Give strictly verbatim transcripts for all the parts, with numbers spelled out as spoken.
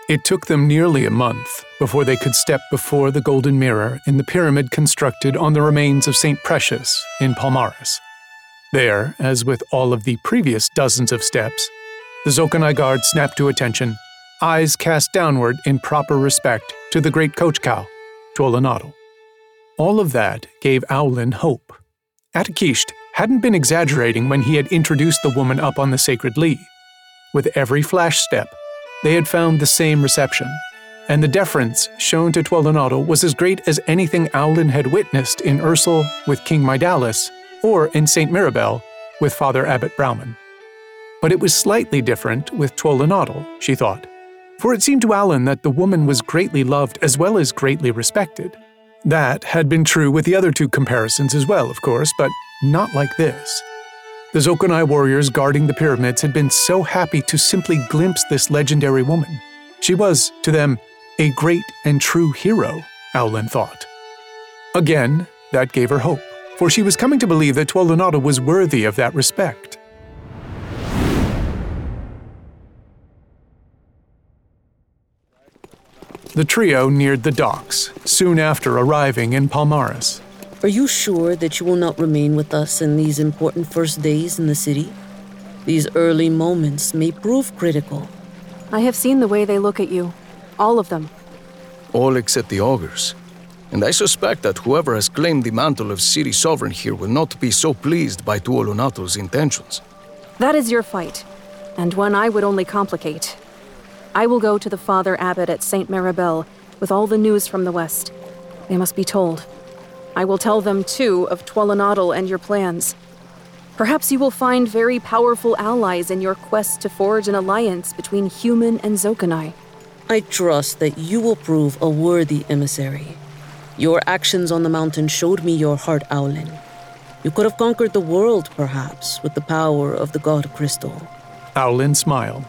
It took them nearly a month before they could step before the golden mirror in the pyramid constructed on the remains of Saint Precious in Palmares. There, as with all of the previous dozens of steps, the Zokanai guard snapped to attention, eyes cast downward in proper respect to the great coach cow, Tuolanatl. All of that gave Aulin hope. Atakisht hadn't been exaggerating when he had introduced the woman up on the sacred lea. With every flash step, they had found the same reception, and the deference shown to Tuolanatl was as great as anything Aulin had witnessed in Ursul with King Maidalis or in Saint Mirabel with Father Abbot Brauman. But it was slightly different with Tuolanatl, she thought, for it seemed to Aulin that the woman was greatly loved as well as greatly respected. That had been true with the other two comparisons as well, of course, but not like this. The Zokanai warriors guarding the pyramids had been so happy to simply glimpse this legendary woman. She was, to them, a great and true hero, Aulin thought. Again, that gave her hope, for she was coming to believe that Tuolanatl was worthy of that respect. The trio neared the docks, soon after arriving in Palmares. Are you sure that you will not remain with us in these important first days in the city? These early moments may prove critical. I have seen the way they look at you. All of them. All except the augurs. And I suspect that whoever has claimed the mantle of city sovereign here will not be so pleased by Tuolanatl's intentions. That is your fight, and one I would only complicate. I will go to the Father Abbot at Saint Mirabel with all the news from the west. They must be told. I will tell them, too, of Tuolanatl and your plans. Perhaps you will find very powerful allies in your quest to forge an alliance between human and Zokanai. I trust that you will prove a worthy emissary. Your actions on the mountain showed me your heart, Aulin. You could have conquered the world, perhaps, with the power of the god Crystal. Aulin smiled.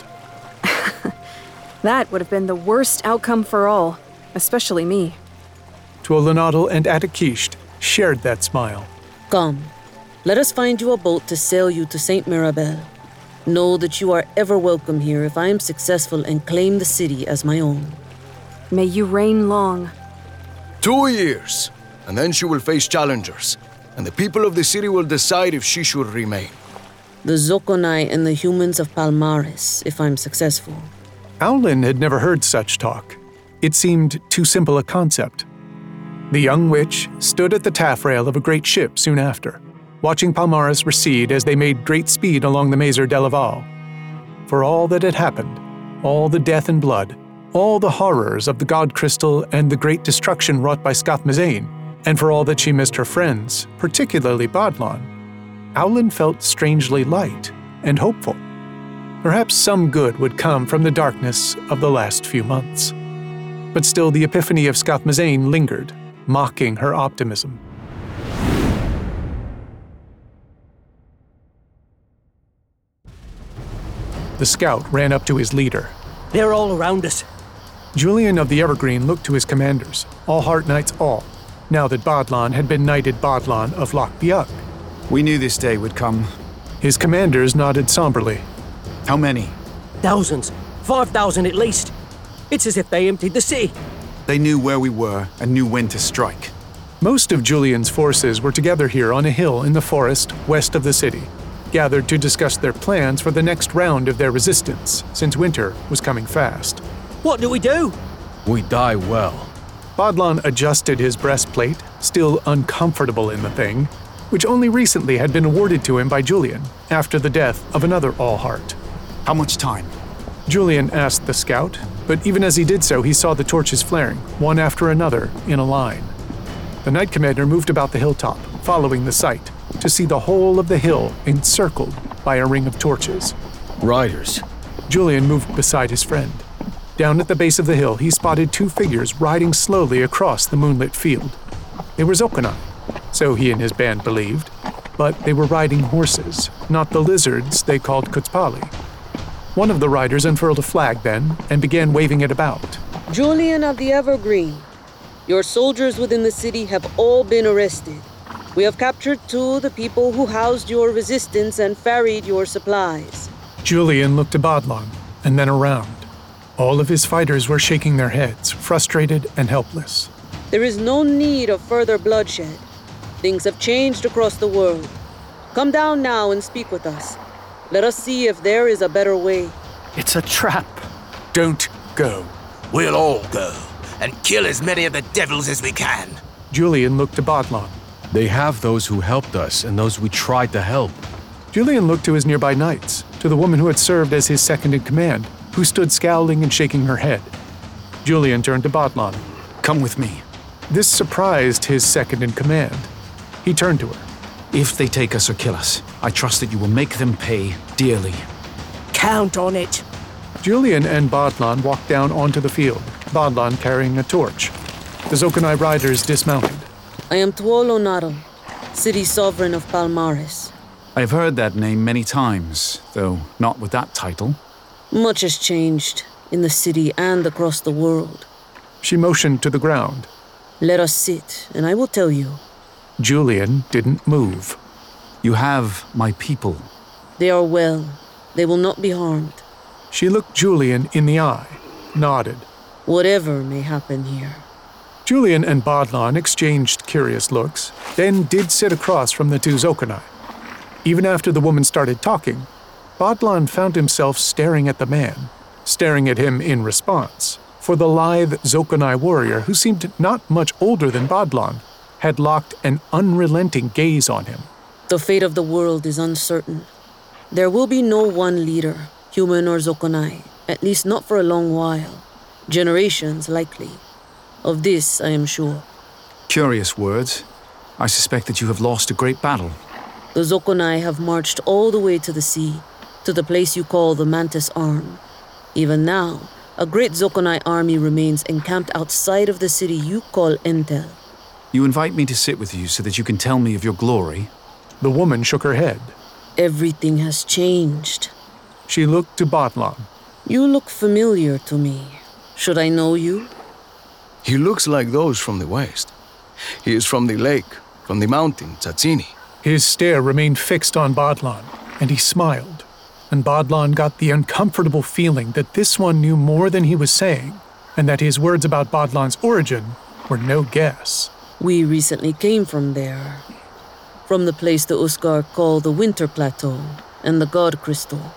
That would have been the worst outcome for all, especially me. Tuolanatl and Atakisht shared that smile. Come, let us find you a boat to sail you to Saint Mirabel. Know that you are ever welcome here if I am successful and claim the city as my own. May you reign long. Two years, and then she will face challengers, and the people of the city will decide if she should remain. The Zokanai and the humans of Palmares, if I'm successful. Aulin had never heard such talk. It seemed too simple a concept. The young witch stood at the taffrail of a great ship soon after, watching Palmares recede as they made great speed along the Mazer de Laval. For all that had happened, all the death and blood, all the horrors of the god Crystal and the great destruction wrought by Scathmazain, and for all that she missed her friends, particularly Badlan, Aulin felt strangely light and hopeful. Perhaps some good would come from the darkness of the last few months. But still the epiphany of Scathmazain lingered, mocking her optimism. The scout ran up to his leader. They're all around us. Julian of the Evergreen looked to his commanders, all Heart Knights all, now that Badlan had been knighted Badlan of Loch Biug. We knew this day would come. His commanders nodded somberly. How many? Thousands. Five thousand at least. It's as if they emptied the city. They knew where we were and knew when to strike. Most of Julian's forces were together here on a hill in the forest west of the city, gathered to discuss their plans for the next round of their resistance, since winter was coming fast. What do we do? We die well. Badlan adjusted his breastplate, still uncomfortable in the thing, which only recently had been awarded to him by Julian after the death of another All-Heart. How much time? Julian asked the scout, but even as he did so, he saw the torches flaring, one after another, in a line. The Knight Commander moved about the hilltop, following the sight, to see the whole of the hill encircled by a ring of torches. Riders. Julian moved beside his friend. Down at the base of the hill, he spotted two figures riding slowly across the moonlit field. They were Zokanai, so he and his band believed, but they were riding horses, not the lizards they called Kutzpali. One of the riders unfurled a flag then and began waving it about. Julian of the Evergreen, your soldiers within the city have all been arrested. We have captured two of the people who housed your resistance and ferried your supplies. Julian looked to Badlan and then around. All of his fighters were shaking their heads, frustrated and helpless. There is no need of further bloodshed. Things have changed across the world. Come down now and speak with us. Let us see if there is a better way. It's a trap. Don't go. We'll all go, and kill as many of the devils as we can. Julian looked to Bodlon. They have those who helped us and those we tried to help. Julian looked to his nearby knights, to the woman who had served as his second-in-command, who stood scowling and shaking her head. Julian turned to Bodlon. Come with me. This surprised his second-in-command. He turned to her. If they take us or kill us, I trust that you will make them pay dearly. Count on it. Julian and Bodlon walked down onto the field, Bodlon carrying a torch. The Zokanai riders dismounted. I am Tuolo Natal, city sovereign of Palmares. I've heard that name many times, though not with that title. Much has changed in the city and across the world. She motioned to the ground. Let us sit, and I will tell you. Julian didn't move. You have my people. They are well. They will not be harmed. She looked Julian in the eye, nodded. Whatever may happen here. Julian and Bodlon exchanged curious looks, then did sit across from the two Zokanai. Even after the woman started talking, Bodlon found himself staring at the man, staring at him in response, for the lithe Zokanai warrior, who seemed not much older than Bodlon, had locked an unrelenting gaze on him. The fate of the world is uncertain. There will be no one leader, human or Zokanai, at least not for a long while. Generations, likely. Of this, I am sure. Curious words. I suspect that you have lost a great battle. The Zokanai have marched all the way to the sea, to the place you call the Mantis Arm. Even now, a great Zokanai army remains encamped outside of the city you call Entel. You invite me to sit with you so that you can tell me of your glory? The woman shook her head. Everything has changed. She looked to Bodlon. You look familiar to me. Should I know you? He looks like those from the west. He is from the lake, from the mountain, Tsatsini. His stare remained fixed on Bodlon, and he smiled. And Bodlon got the uncomfortable feeling that this one knew more than he was saying, and that his words about Bodlon's origin were no guess. We recently came from there. From the place the Uskar call the Winter Plateau and the God Crystal.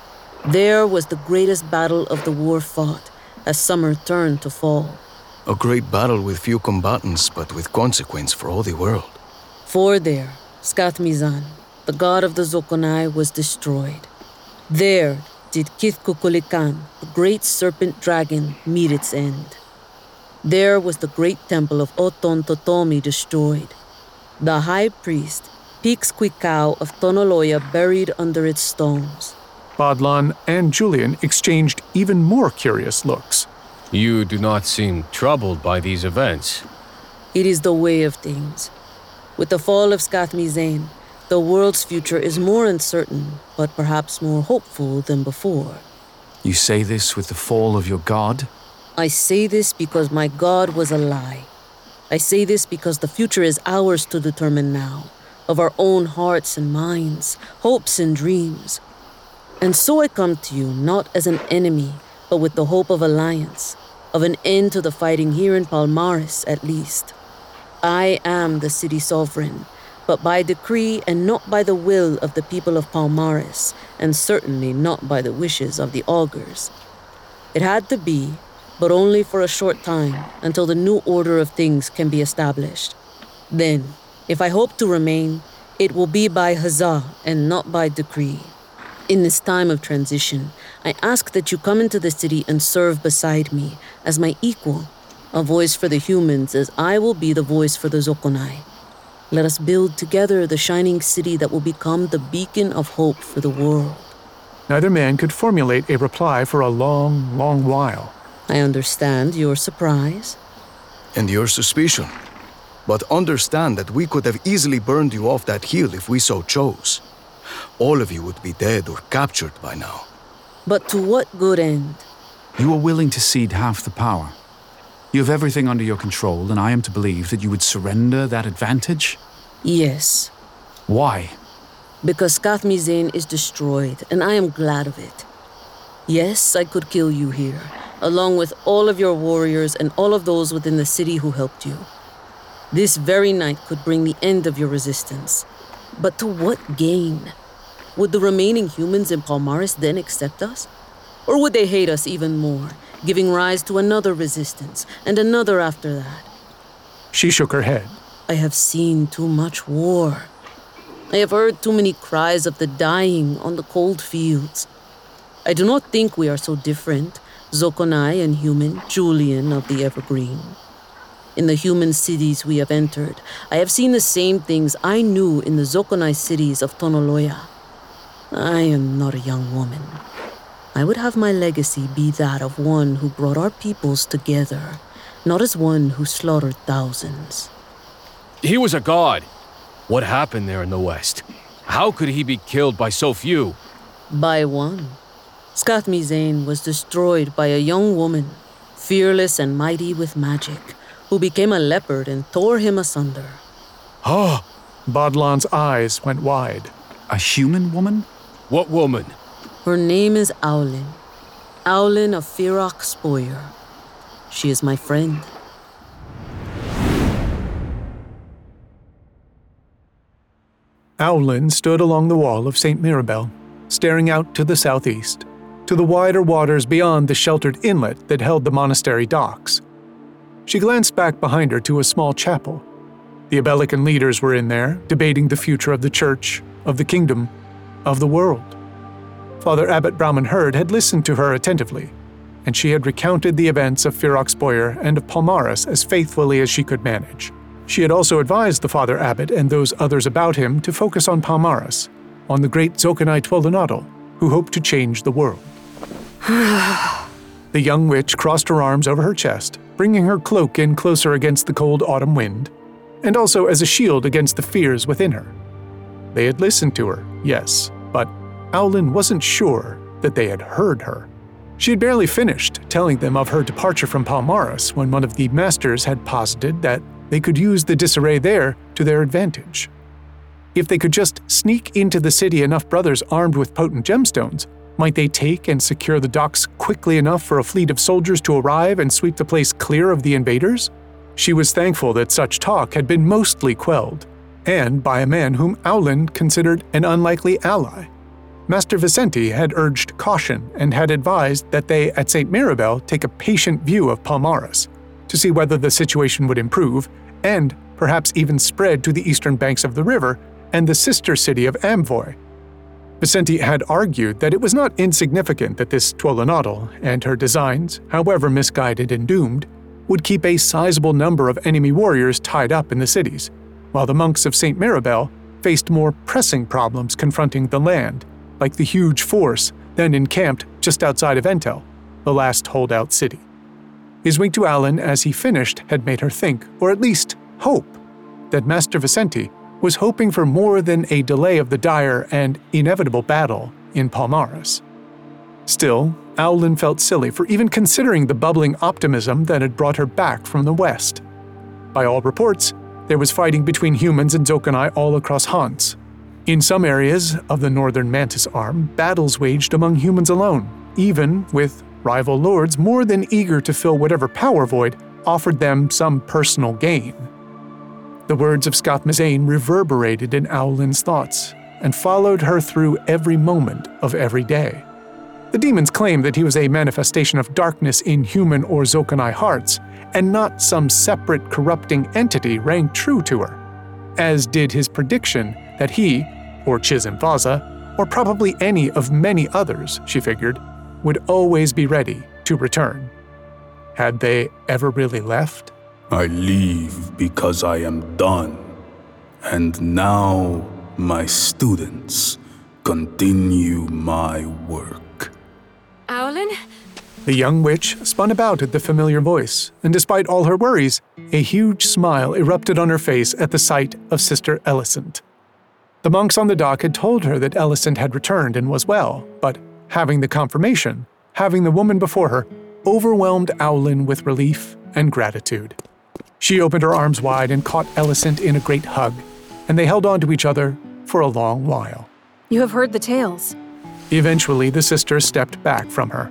There was the greatest battle of the war fought, as summer turned to fall. A great battle with few combatants, but with consequence for all the world. For there, Skathmizan, the god of the Zokanai, was destroyed. There did Kithkukulikan, the great serpent dragon, meet its end. There was the great temple of Oton Totomi destroyed. The high priest, Pixquikau of Tonoloya, buried under its stones. Bodlon and Julian exchanged even more curious looks. You do not seem troubled by these events. It is the way of things. With the fall of Skathmizane, the world's future is more uncertain, but perhaps more hopeful than before. You say this with the fall of your god? I say this because my god was a lie. I say this because the future is ours to determine now, of our own hearts and minds, hopes and dreams. And so I come to you not as an enemy, but with the hope of alliance, of an end to the fighting here in Palmares at least. I am the city sovereign, but by decree and not by the will of the people of Palmares, and certainly not by the wishes of the augurs. It had to be, but only for a short time, until the new order of things can be established. Then, if I hope to remain, it will be by huzzah and not by decree. In this time of transition, I ask that you come into the city and serve beside me as my equal, a voice for the humans as I will be the voice for the Zokanai. Let us build together the shining city that will become the beacon of hope for the world. Neither man could formulate a reply for a long, long while. I understand your surprise. And your suspicion. But understand that we could have easily burned you off that hill if we so chose. All of you would be dead or captured by now. But to what good end? You are willing to cede half the power. You have everything under your control, and I am to believe that you would surrender that advantage? Yes. Why? Because Skathmizane is destroyed, and I am glad of it. Yes, I could kill you here, along with all of your warriors and all of those within the city who helped you. This very night could bring the end of your resistance. But to what gain? Would the remaining humans in Palmaris then accept us? Or would they hate us even more, giving rise to another resistance, and another after that? She shook her head. I have seen too much war. I have heard too many cries of the dying on the cold fields. I do not think we are so different, Zokonai and human Julian of the Evergreen. In the human cities we have entered, I have seen the same things I knew in the Zokonai cities of Tonoloya. I am not a young woman. I would have my legacy be that of one who brought our peoples together, not as one who slaughtered thousands. He was a god. What happened there in the West? How could he be killed by so few? By one. Skatmizane was destroyed by a young woman, fearless and mighty with magic, who became a leopard and tore him asunder. Oh! Bodlan's eyes went wide. A human woman? What woman? Her name is Aulin. Aulin of Firak Spoyer. She is my friend. Aulin stood along the wall of Saint Mirabel, staring out to the southeast, to the wider waters beyond the sheltered inlet that held the monastery docks. She glanced back behind her to a small chapel. The Abelican leaders were in there, debating the future of the church, of the kingdom, of the world. Father Abbot Brahman Hurd had listened to her attentively, and she had recounted the events of Firak Spoyer and of Palmaris as faithfully as she could manage. She had also advised the Father Abbot and those others about him to focus on Palmaris, on the great Zokonai Twelonadal, who hoped to change the world. The young witch crossed her arms over her chest, bringing her cloak in closer against the cold autumn wind, and also as a shield against the fears within her. They had listened to her, yes, but Aulin wasn't sure that they had heard her. She had barely finished telling them of her departure from Palmaris when one of the masters had posited that they could use the disarray there to their advantage. If they could just sneak into the city enough brothers armed with potent gemstones, might they take and secure the docks quickly enough for a fleet of soldiers to arrive and sweep the place clear of the invaders? She was thankful that such talk had been mostly quelled, and by a man whom Aulin considered an unlikely ally. Master Vicenti had urged caution and had advised that they at Saint Mirabel take a patient view of Palmaris, to see whether the situation would improve, and perhaps even spread to the eastern banks of the river and the sister city of Amvoy. Vicenti had argued that it was not insignificant that this Twelonadal and her designs, however misguided and doomed, would keep a sizable number of enemy warriors tied up in the cities, while the monks of Saint Mirabel faced more pressing problems confronting the land, like the huge force then encamped just outside of Entel, the last holdout city. His wink to Aulin as he finished had made her think, or at least hope, that Master Vicenti was hoping for more than a delay of the dire and inevitable battle in Palmaris. Still, Aulin felt silly for even considering the bubbling optimism that had brought her back from the west. By all reports, there was fighting between humans and Zokonai all across Hans. In some areas of the northern Mantis Arm, battles waged among humans alone, even with rival lords more than eager to fill whatever power void offered them some personal gain. The words of Skatmizane reverberated in Aulin's thoughts and followed her through every moment of every day. The demons claimed that he was a manifestation of darkness in human or Zokonai hearts, and not some separate corrupting entity rang true to her, as did his prediction that he, or Chisimfaza, or probably any of many others, she figured, would always be ready to return. Had they ever really left? I leave because I am done, and now my students continue my work. Aulin? The young witch spun about at the familiar voice, and despite all her worries, a huge smile erupted on her face at the sight of Sister Elisant. The monks on the dock had told her that Elisant had returned and was well, but having the confirmation, having the woman before her, overwhelmed Aulin with relief and gratitude. She opened her arms wide and caught Elisant in a great hug, and they held on to each other for a long while. You have heard the tales. Eventually, the sister stepped back from her.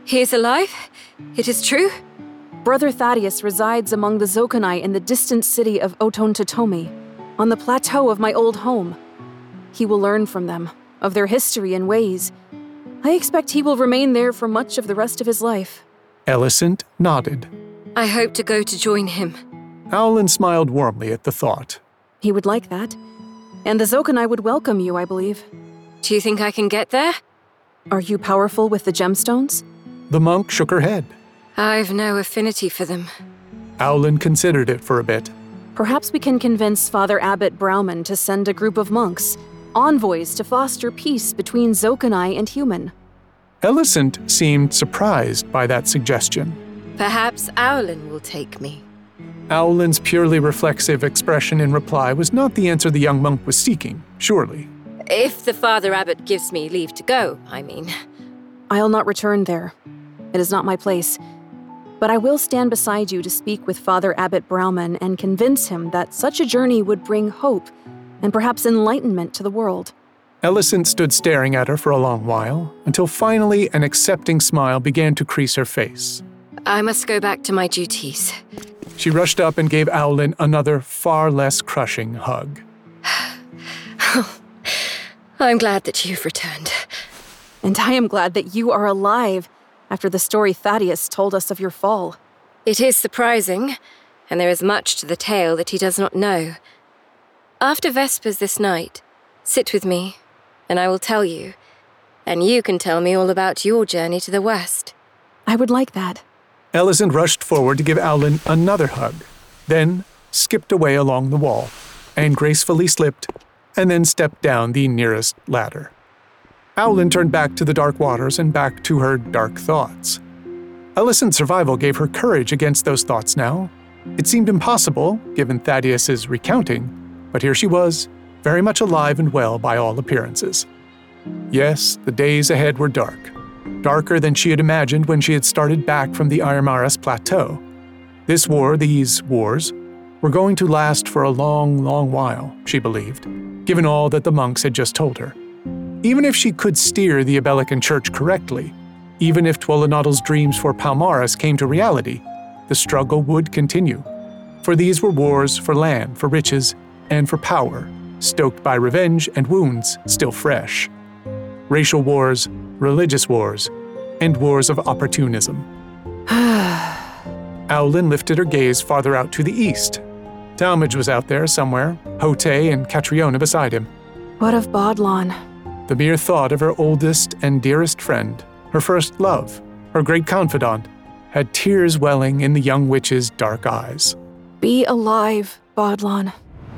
He is alive? It is true? Brother Thaddeus resides among the Zokanai in the distant city of Otontatomi, on the plateau of my old home. He will learn from them, of their history and ways. I expect he will remain there for much of the rest of his life. Alicent nodded. I hope to go to join him. Aulin smiled warmly at the thought. He would like that. And the Zokanai would welcome you, I believe. Do you think I can get there? Are you powerful with the gemstones? The monk shook her head. I've no affinity for them. Aulin considered it for a bit. Perhaps we can convince Father Abbot Brauman to send a group of monks, envoys to foster peace between Zokanai and human. Alicent seemed surprised by that suggestion. Perhaps Aulin will take me. Aulin's purely reflexive expression in reply was not the answer the young monk was seeking, surely. If the Father Abbot gives me leave to go, I mean. I'll not return there. It is not my place. But I will stand beside you to speak with Father Abbot Brauman and convince him that such a journey would bring hope and perhaps enlightenment to the world. Alicent stood staring at her for a long while, until finally an accepting smile began to crease her face. I must go back to my duties. She rushed up and gave Aulin another, far less crushing hug. I'm glad that you've returned. And I am glad that you are alive, after the story Thaddeus told us of your fall. It is surprising, and there is much to the tale that he does not know. After Vespers this night, sit with me, and I will tell you, and you can tell me all about your journey to the west. I would like that. Alicent rushed forward to give Aulin another hug, then skipped away along the wall, and gracefully slipped, and then stepped down the nearest ladder. Aulin turned back to the dark waters and back to her dark thoughts. Alicent's survival gave her courage against those thoughts now. It seemed impossible, given Thaddeus's recounting, but here she was, very much alive and well by all appearances. Yes, the days ahead were dark. Darker than she had imagined when she had started back from the Aymaras Plateau. This war, these wars, were going to last for a long, long while, she believed, given all that the monks had just told her. Even if she could steer the Abelican Church correctly, even if Tuolanadel's dreams for Palmaras came to reality, the struggle would continue. For these were wars for land, for riches, and for power, stoked by revenge and wounds still fresh. Racial wars, religious wars, and wars of opportunism. Aulin lifted her gaze farther out to the east. Talmadge was out there somewhere, Hote and Catriona beside him. What of Bodlon? The mere thought of her oldest and dearest friend, her first love, her great confidant, had tears welling in the young witch's dark eyes. Be alive, Bodlon.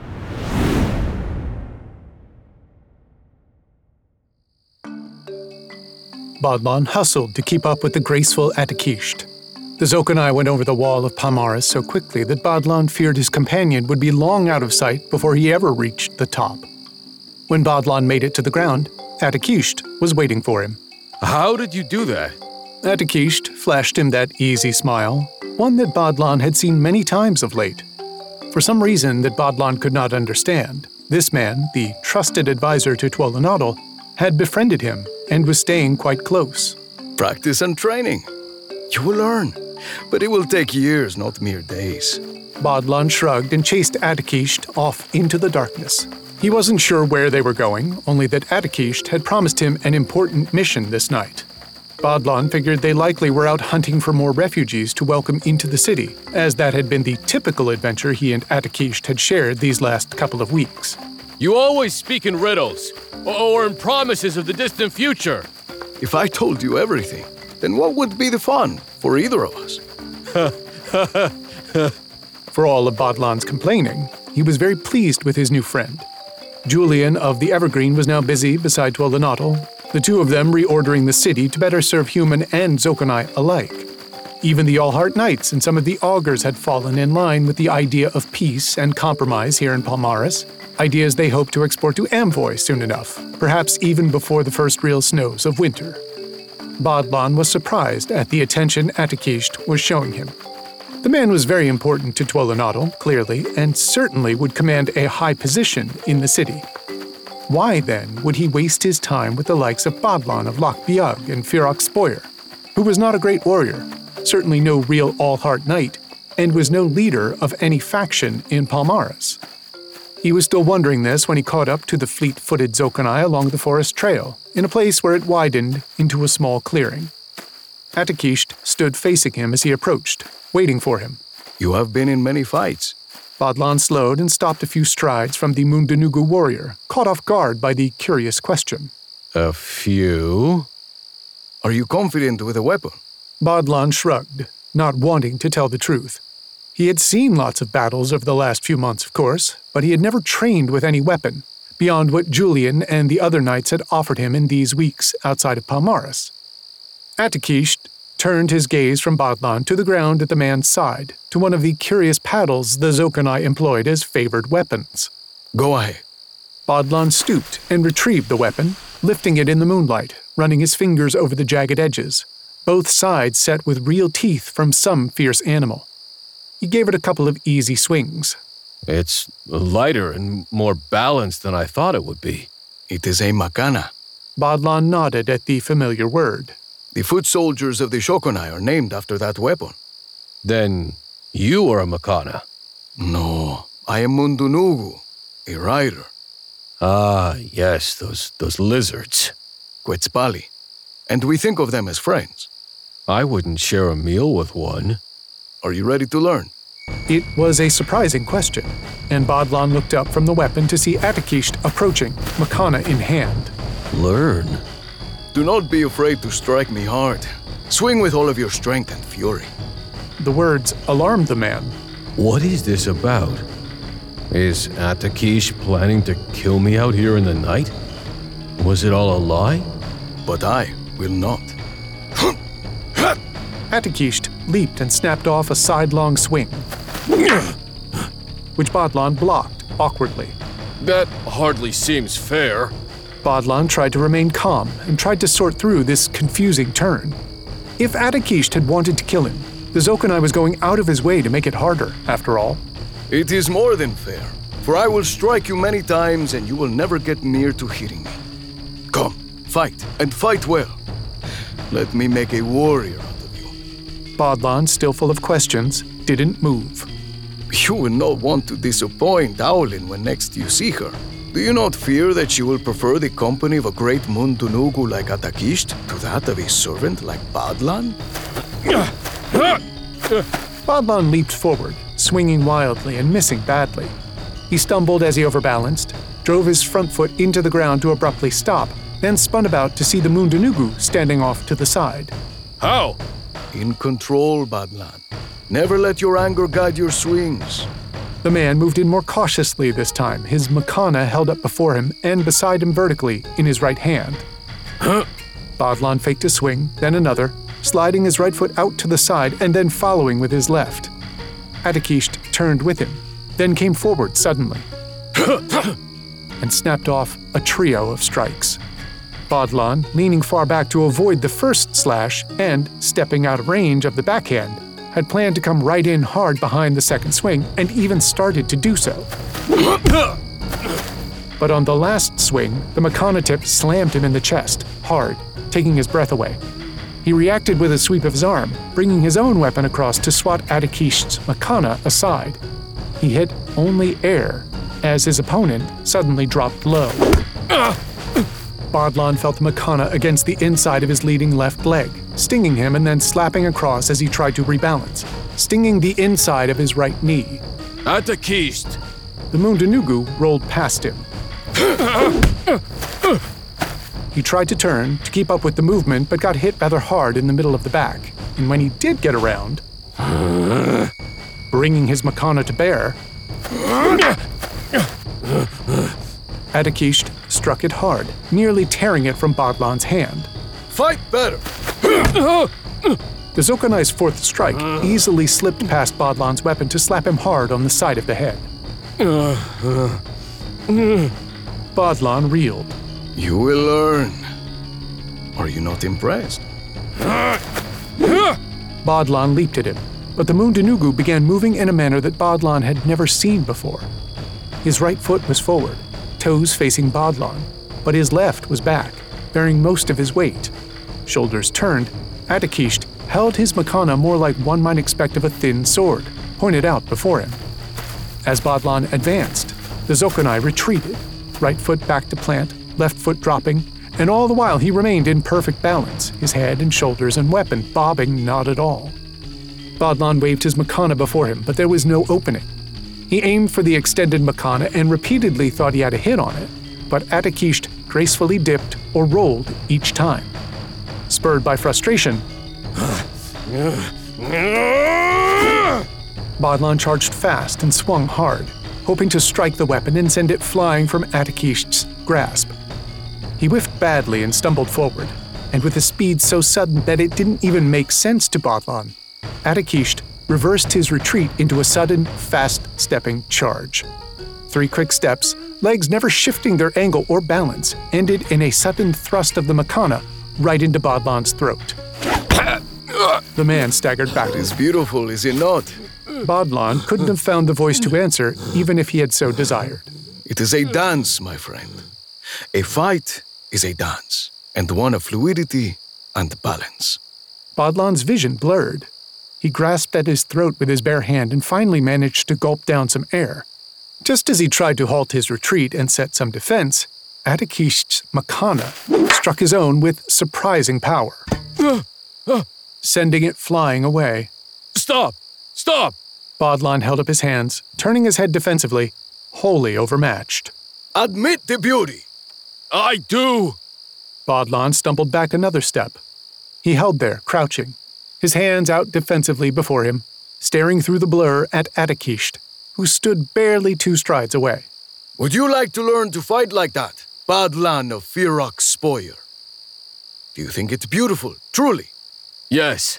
Bodlon hustled to keep up with the graceful Atakisht. The Zokanai went over the wall of Palmaras so quickly that Bodlon feared his companion would be long out of sight before he ever reached the top. When Bodlon made it to the ground, Atakisht was waiting for him. How did you do that? Atakisht flashed him that easy smile, one that Bodlon had seen many times of late. For some reason that Bodlon could not understand, this man, the trusted advisor to Tuolunadal, had befriended him and was staying quite close. Practice and training. You will learn, but it will take years, not mere days. Bodlon shrugged and chased Atakisht off into the darkness. He wasn't sure where they were going, only that Atakisht had promised him an important mission this night. Bodlon figured they likely were out hunting for more refugees to welcome into the city, as that had been the typical adventure he and Atakisht had shared these last couple of weeks. You always speak in riddles, or in promises of the distant future. If I told you everything, then what would be the fun for either of us? For all of Bodlon's complaining, he was very pleased with his new friend. Julian of the Evergreen was now busy beside Tuolunadal, the two of them reordering the city to better serve human and Zokanai alike. Even the Allheart Knights and some of the augurs had fallen in line with the idea of peace and compromise here in Palmaras, ideas they hoped to export to Amvoy soon enough, perhaps even before the first real snows of winter. Bodlon was surprised at the attention Atakisht was showing him. The man was very important to Tuolunadal, clearly, and certainly would command a high position in the city. Why, then, would he waste his time with the likes of Bodlon of Loch Biag and Firok Spoyer? who was not a great warrior, certainly no real all-heart knight, and was no leader of any faction in Palmaris. He was still wondering this when he caught up to the fleet-footed Zokanai along the forest trail, in a place where it widened into a small clearing. Atakisht stood facing him as he approached, waiting for him. You have been in many fights. Badlan slowed and stopped a few strides from the Mundunugu warrior, caught off guard by the curious question. A few? Are you confident with a weapon? Badlan shrugged, not wanting to tell the truth. He had seen lots of battles over the last few months, of course, but he had never trained with any weapon, beyond what Julian and the other knights had offered him in these weeks outside of Palmaris. Atakisht turned his gaze from Badlan to the ground at the man's side, to one of the curious paddles the Zokanai employed as favored weapons. Go ahead. Badlan stooped and retrieved the weapon, lifting it in the moonlight, running his fingers over the jagged edges, both sides set with real teeth from some fierce animal. He gave it a couple of easy swings. It's lighter and more balanced than I thought it would be. It is a makana. Badlan nodded at the familiar word. The foot soldiers of the Shokunai are named after that weapon. Then you are a makana. No, I am Mundunugu, a rider. Ah, yes, those those lizards. Quetzpali. And we think of them as friends. I wouldn't share a meal with one. Are you ready to learn? It was a surprising question, and Badlan looked up from the weapon to see Atakisht approaching, makana in hand. Learn? Do not be afraid to strike me hard. Swing with all of your strength and fury. The words alarmed the man. What is this about? Is Atakisht planning to kill me out here in the night? Was it all a lie? But I will not. Atakisht leaped and snapped off a sidelong swing, which Badlan blocked awkwardly. That hardly seems fair. Badlan tried to remain calm and tried to sort through this confusing turn. If Atakisht had wanted to kill him, the Zokanai was going out of his way to make it harder, after all. It is more than fair, for I will strike you many times and you will never get near to hitting me. Come, fight, and fight well. Let me make a warrior out of you. Badlan, still full of questions, didn't move. You will not want to disappoint Aulin when next you see her. Do you not fear that she will prefer the company of a great Mundunugu like Atakisht to that of a servant like Badlan? Badlan leaped forward, swinging wildly and missing badly. He stumbled as he overbalanced, drove his front foot into the ground to abruptly stop, then spun about to see the Mundunugu standing off to the side. How? In control, Badlan. Never let your anger guide your swings. The man moved in more cautiously this time, his makana held up before him and beside him vertically in his right hand. Huh? Badlan faked a swing, then another, sliding his right foot out to the side and then following with his left. Atakisht turned with him, then came forward suddenly and snapped off a trio of strikes. Badlan, leaning far back to avoid the first slash and stepping out of range of the backhand, had planned to come right in hard behind the second swing and even started to do so. But on the last swing, the makana tip slammed him in the chest, hard, taking his breath away. He reacted with a sweep of his arm, bringing his own weapon across to swat Atakisht's makana aside. He hit only air, as his opponent suddenly dropped low. Badlan felt the makana against the inside of his leading left leg, stinging him and then slapping across as he tried to rebalance, stinging the inside of his right knee. Atakisht! The Mundunugu rolled past him. He tried to turn to keep up with the movement, but got hit rather hard in the middle of the back. And when he did get around, bringing his makana to bear, Atakisht struck it hard, nearly tearing it from Badlan's hand. Fight better! The Zokanai's fourth strike easily slipped past Badlan's weapon to slap him hard on the side of the head. Badlan reeled. You will learn. Are you not impressed? Badlan leaped at him, but the Mundunugu began moving in a manner that Badlan had never seen before. His right foot was forward, toes facing Badlan, but his left was back, bearing most of his weight. Shoulders turned, Atakisht held his makana more like one might expect of a thin sword, pointed out before him. As Badlan advanced, the Zokanai retreated, right foot back to plant, left foot dropping, and all the while he remained in perfect balance, his head and shoulders and weapon bobbing not at all. Badlan waved his makana before him, but there was no opening. He aimed for the extended makana and repeatedly thought he had a hit on it, but Atakisht gracefully dipped or rolled each time. Spurred by frustration, Badlan charged fast and swung hard, hoping to strike the weapon and send it flying from Atakisht's grasp. He whiffed badly and stumbled forward, and with a speed so sudden that it didn't even make sense to Badlan, Atakisht reversed his retreat into a sudden, fast-stepping charge. Three quick steps, legs never shifting their angle or balance, ended in a sudden thrust of the makana right into Badlan's throat. The man staggered back. It is beautiful, is it not? Badlan couldn't have found the voice to answer, even if he had so desired. It is a dance, my friend. A fight is a dance, and one of fluidity and balance. Badlan's vision blurred. He grasped at his throat with his bare hand and finally managed to gulp down some air. Just as he tried to halt his retreat and set some defense, Atakisht's makana struck his own with surprising power, sending it flying away. Stop! Stop! Badlan held up his hands, turning his head defensively, wholly overmatched. Admit the beauty! I do! Badlan stumbled back another step. He held there, crouching, his hands out defensively before him, staring through the blur at Atakisht, who stood barely two strides away. Would you like to learn to fight like that, Badlan of Firak Spoyer? Do you think it's beautiful, truly? Yes.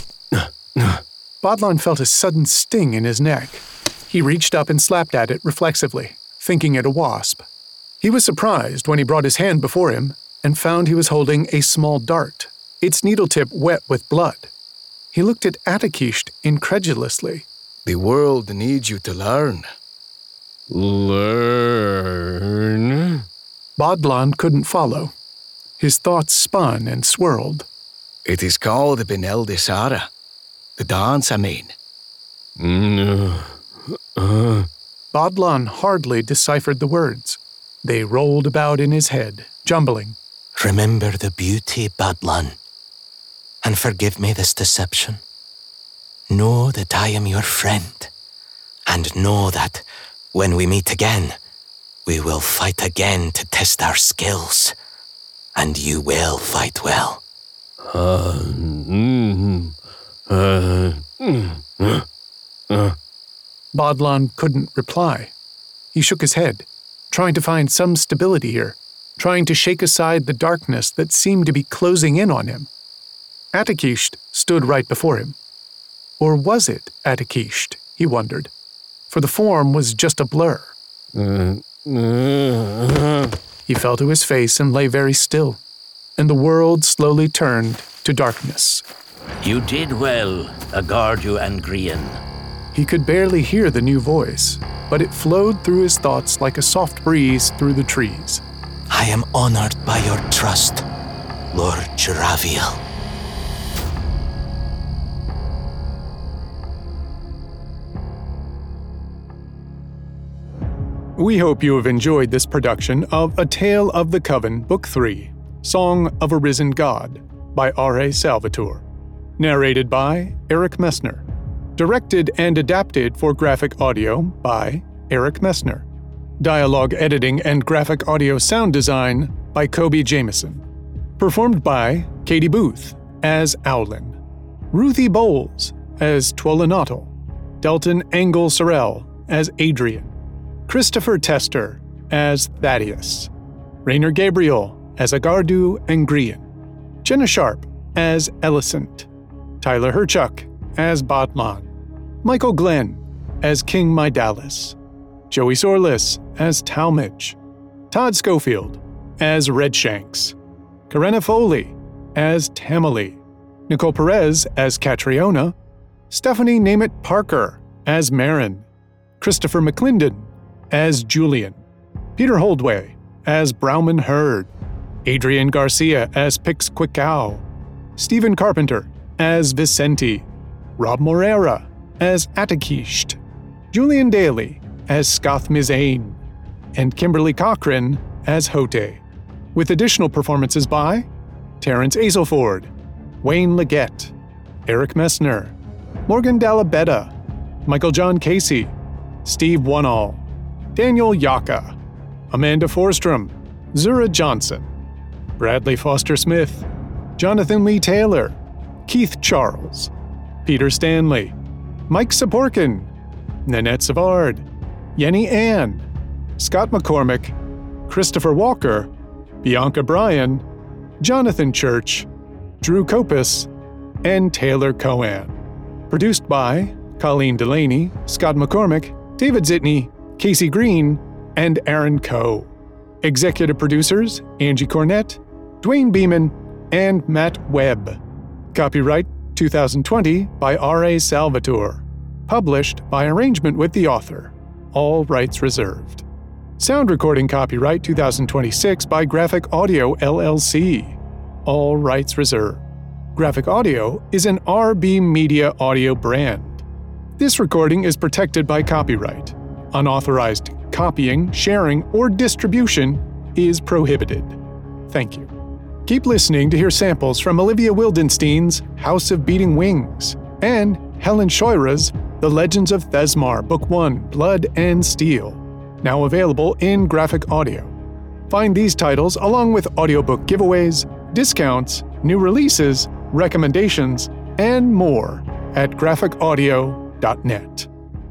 Badlan felt a sudden sting in his neck. He reached up and slapped at it reflexively, thinking it a wasp. He was surprised when he brought his hand before him and found he was holding a small dart, its needle tip wet with blood. He looked at Atakisht incredulously. The world needs you to learn. Learn? Badlan couldn't follow. His thoughts spun and swirled. It is called Benel de Sara. The dance, I mean. Uh, uh. Badlan hardly deciphered the words. They rolled about in his head, jumbling. Remember the beauty, Badlan, and forgive me this deception. Know that I am your friend, and know that when we meet again, we will fight again to test our skills, and you will fight well. Uh, mm, uh, mm, uh, uh. Badlan couldn't reply. He shook his head, trying to find some stability here, trying to shake aside the darkness that seemed to be closing in on him. Atakisht stood right before him. Or was it Atakisht, he wondered, for the form was just a blur. Uh, uh, he fell to his face and lay very still, and the world slowly turned to darkness. You did well, Agardu and Grian. He could barely hear the new voice, but it flowed through his thoughts like a soft breeze through the trees. I am honored by your trust, Lord Jaraviel. We hope you have enjoyed this production of A Tale of the Coven, Book three, Song of a Risen God, by R A. Salvatore. Narrated by Eric Messner. Directed and adapted for graphic audio by Eric Messner. Dialogue editing and graphic audio sound design by Kobe Jameson. Performed by Katie Booth as Owlin, Ruthie Bowles as Twolinotl, Delton Engel Sorrell as Adrian, Christopher Tester as Thaddeus, Rainer Gabriel as Agardu and Grian, Jenna Sharp as Elicent, Tyler Herchuk as Badlan, Michael Glenn as King Midalis, Joey Sorlis as Talmadge, Todd Schofield as Redshanks, Karenna Foley as Tamale, Nicole Perez as Catriona, Stephanie Namit Parker as Marin, Christopher McClendon as Julian, Peter Holdway as Brauman Hurd, Adrian Garcia as Pix Quickow, Stephen Carpenter as Vicente, Rob Moreira as Atakisht, Julian Daly as Scoth Mizane, and Kimberly Cochran as Hote, with additional performances by Terrence Azelford, Wayne Leggett, Eric Messner, Morgan Dalabetta, Michael John Casey, Steve Oneall, Daniel Yaka, Amanda Forstrom, Zura Johnson, Bradley Foster Smith, Jonathan Lee Taylor, Keith Charles, Peter Stanley, Mike Saporkin, Nanette Savard, Yenny Ann, Scott McCormick, Christopher Walker, Bianca Bryan, Jonathan Church, Drew Kopis, and Taylor Coan. Produced by Colleen Delaney, Scott McCormick, David Zitney, Casey Green, and Aaron Coe. Executive producers Angie Cornett, Dwayne Beeman, and Matt Webb. Copyright twenty twenty by R A Salvatore. Published by arrangement with the author. All rights reserved. Sound recording copyright twenty twenty-six by Graphic Audio L L C. All rights reserved. Graphic Audio is an R B Media audio brand. This recording is protected by copyright. Unauthorized copying, sharing, or distribution is prohibited. Thank you. Keep listening to hear samples from Olivia Wildenstein's House of Beating Wings and Helen Scheuer's The Legends of Thesmar, Book one, Blood and Steel, now available in Graphic Audio. Find these titles along with audiobook giveaways, discounts, new releases, recommendations, and more at graphic audio dot net.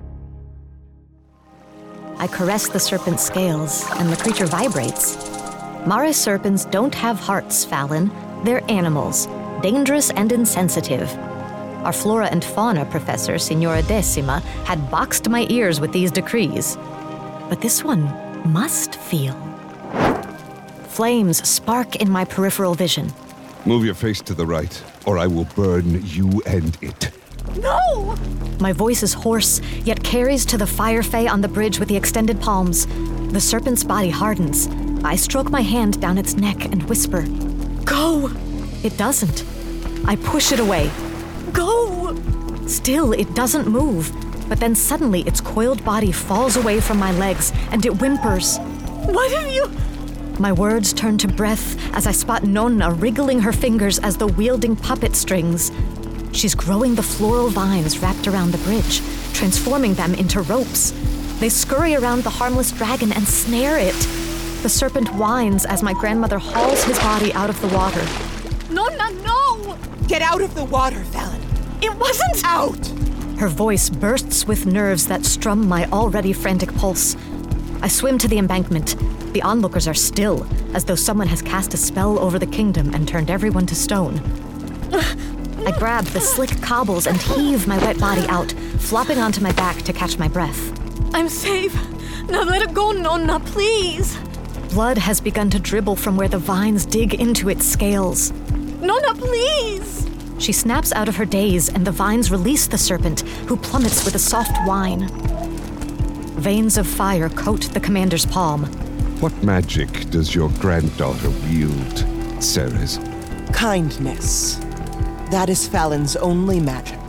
I caress the serpent's scales, and the creature vibrates. Mare serpents don't have hearts, Fallon. They're animals, dangerous and insensitive. Our flora and fauna professor, Signora Decima, had boxed my ears with these decrees. But this one must feel. Flames spark in my peripheral vision. Move your face to the right, or I will burn you and it. No! My voice is hoarse, yet carries to the fire fae on the bridge with the extended palms. The serpent's body hardens. I stroke my hand down its neck and whisper, "Go!" It doesn't. I push it away. Go! Still, it doesn't move. But then suddenly its coiled body falls away from my legs, and it whimpers. What have you... My words turn to breath as I spot Nonna wriggling her fingers as though wielding puppet strings. She's growing the floral vines wrapped around the bridge, transforming them into ropes. They scurry around the harmless dragon and snare it. The serpent whines as my grandmother hauls his body out of the water. Nonna, no! Get out of the water, Fallon. It wasn't out! Her voice bursts with nerves that strum my already frantic pulse. I swim to the embankment. The onlookers are still, as though someone has cast a spell over the kingdom and turned everyone to stone. I grab the slick cobbles and heave my wet body out, flopping onto my back to catch my breath. I'm safe. Now let it go, Nonna, please. Blood has begun to dribble from where the vines dig into its scales. Nonna, please! She snaps out of her daze, and the vines release the serpent, who plummets with a soft whine. Veins of fire coat the commander's palm. What magic does your granddaughter wield, Ceres? Kindness. That is Fallon's only magic.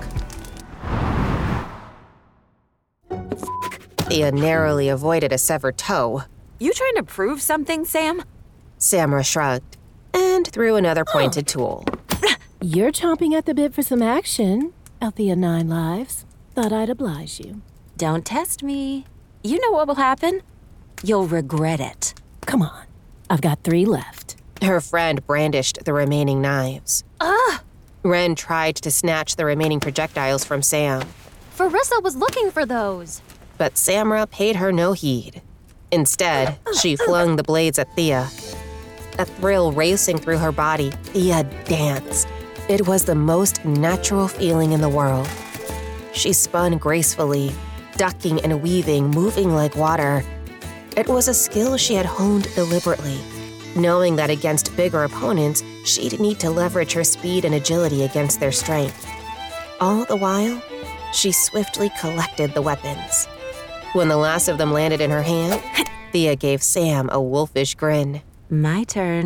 Thea narrowly avoided a severed toe. You trying to prove something, Sam? Samra shrugged and threw another pointed tool. You're chomping at the bit for some action, Althea Nine Lives. Thought I'd oblige you. Don't test me. You know what will happen. You'll regret it. Come on. I've got three left. Her friend brandished the remaining knives. Ah! Ren tried to snatch the remaining projectiles from Sam. Farissa was looking for those. But Samra paid her no heed. Instead, she flung the blades at Thea. A thrill racing through her body, Thea danced. It was the most natural feeling in the world. She spun gracefully, ducking and weaving, moving like water. It was a skill she had honed deliberately, knowing that against bigger opponents, she'd need to leverage her speed and agility against their strength. All the while, she swiftly collected the weapons. When the last of them landed in her hand, Thea gave Sam a wolfish grin. My turn.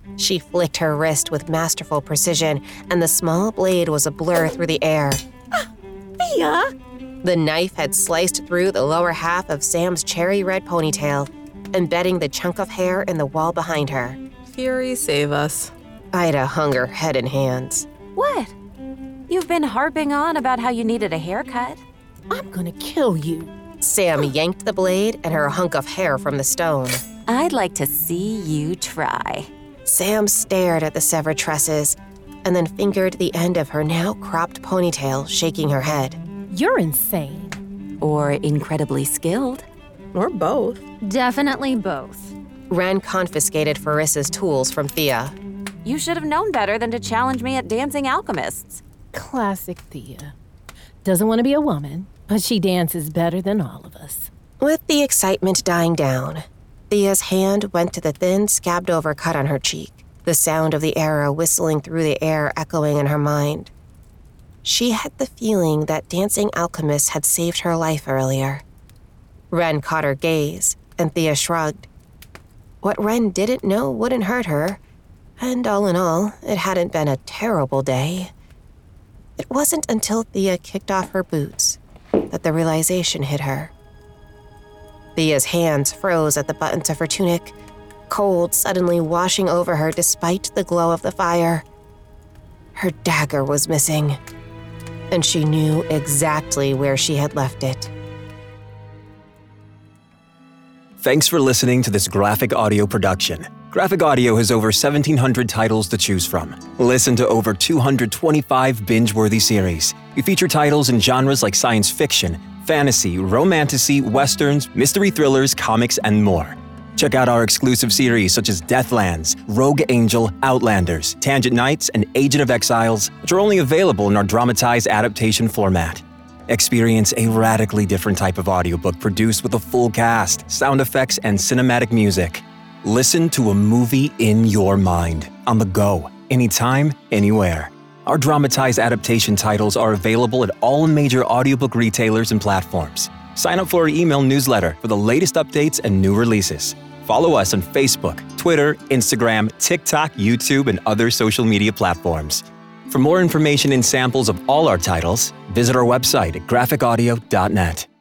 She flicked her wrist with masterful precision, and the small blade was a blur through the air. Thea! The knife had sliced through the lower half of Sam's cherry red ponytail, embedding the chunk of hair in the wall behind her. Fury save us. Ida hung her head in hands. What? You've been harping on about how you needed a haircut. I'm gonna kill you. Sam yanked the blade and her hunk of hair from the stone. I'd like to see you try. Sam stared at the severed tresses and then fingered the end of her now cropped ponytail, shaking her head. You're insane. Or incredibly skilled. Or both. Definitely both. Ren confiscated Farissa's tools from Thea. You should have known better than to challenge me at Dancing Alchemists. Classic Thea. Doesn't want to be a woman, but she dances better than all of us. With the excitement dying down, Thea's hand went to the thin, scabbed-over cut on her cheek, the sound of the arrow whistling through the air echoing in her mind. She had the feeling that Dancing Alchemists had saved her life earlier. Ren caught her gaze, and Thea shrugged. What Ren didn't know wouldn't hurt her, and all in all, it hadn't been a terrible day. It wasn't until Thea kicked off her boots that the realization hit her. Thea's hands froze at the buttons of her tunic, cold suddenly washing over her despite the glow of the fire. Her dagger was missing, and she knew exactly where she had left it. Thanks for listening to this graphic audio production. Graphic Audio has over seventeen hundred titles to choose from. Listen to over two hundred twenty-five binge-worthy series. We feature titles in genres like science fiction, fantasy, romantasy, westerns, mystery thrillers, comics, and more. Check out our exclusive series such as Deathlands, Rogue Angel, Outlanders, Tangent Knights, and Agent of Exiles, which are only available in our dramatized adaptation format. Experience a radically different type of audiobook produced with a full cast, sound effects, and cinematic music. Listen to a movie in your mind, on the go, anytime, anywhere. Our dramatized adaptation titles are available at all major audiobook retailers and platforms. Sign up for our email newsletter for the latest updates and new releases. Follow us on Facebook, Twitter, Instagram, TikTok, YouTube, and other social media platforms. For more information and samples of all our titles, visit our website at graphic audio dot net.